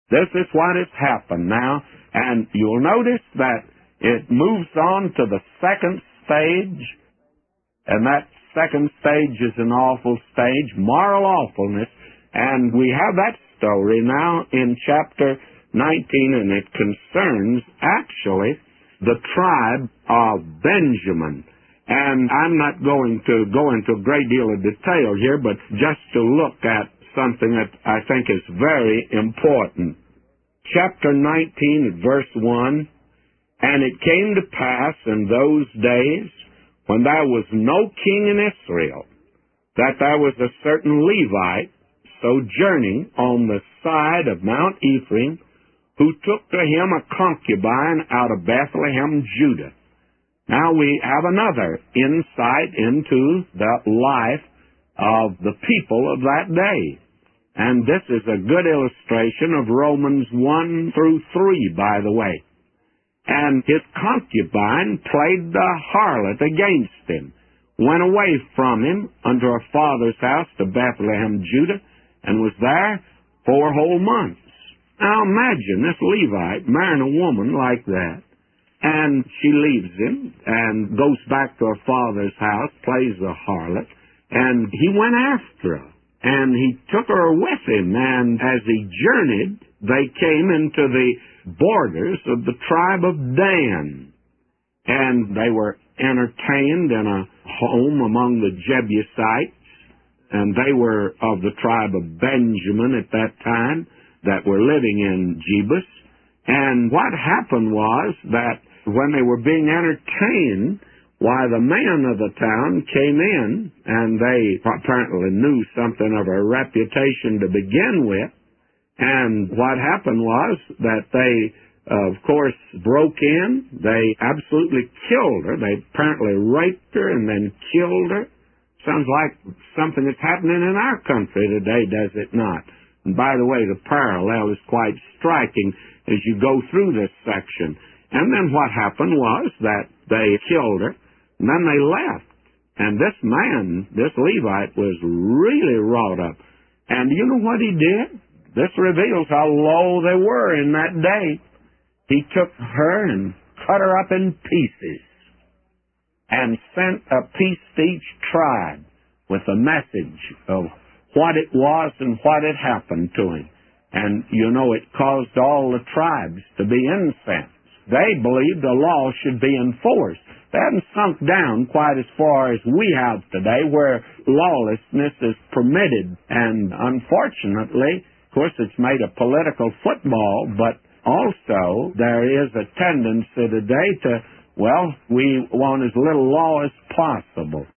This is what has happened now, and you'll notice that it moves on to the second stage, and that second stage is an awful stage, moral awfulness, and we have that story now in chapter 19, and it concerns actually the tribe of Benjamin. And I'm not going to go into a great deal of detail here, but just to look at something that I think is very important. Chapter 19 at verse 1, "And it came to pass in those days, when there was no king in Israel, that there was a certain Levite sojourning on the side of Mount Ephraim, who took to him a concubine out of Bethlehem, Judah." Now we have another insight into the life of the people of that day. And this is a good illustration of Romans 1 through 3, by the way. "And his concubine played the harlot against him, went away from him unto her father's house to Bethlehem, Judah, and was there 4 whole months." Now imagine this Levite marrying a woman like that. And she leaves him and goes back to her father's house, plays the harlot, and he went after her. And he took her with him, and as he journeyed, they came into the borders of the tribe of Dan. And they were entertained in a home among the Jebusites, and they were of the tribe of Benjamin at that time that were living in Jebus. And what happened was that when they were being entertained, why, the men of the town came in, and they apparently knew something of her reputation to begin with. And what happened was that they, of course, broke in. They absolutely killed her. They apparently raped her and then killed her. Sounds like something that's happening in our country today, does it not? And by the way, the parallel is quite striking as you go through this section. And then what happened was that they killed her, and then they left. And this man, this Levite, was really wrought up. And you know what he did? This reveals how low they were in that day. He took her and cut her up in pieces and sent a piece to each tribe with a message of what it was and what had happened to him. And, you know, it caused all the tribes to be incensed. They believed the law should be enforced. They hadn't sunk down quite as far as we have today, where lawlessness is permitted. And unfortunately, of course, it's made a political football, but also there is a tendency today to, well, we want as little law as possible.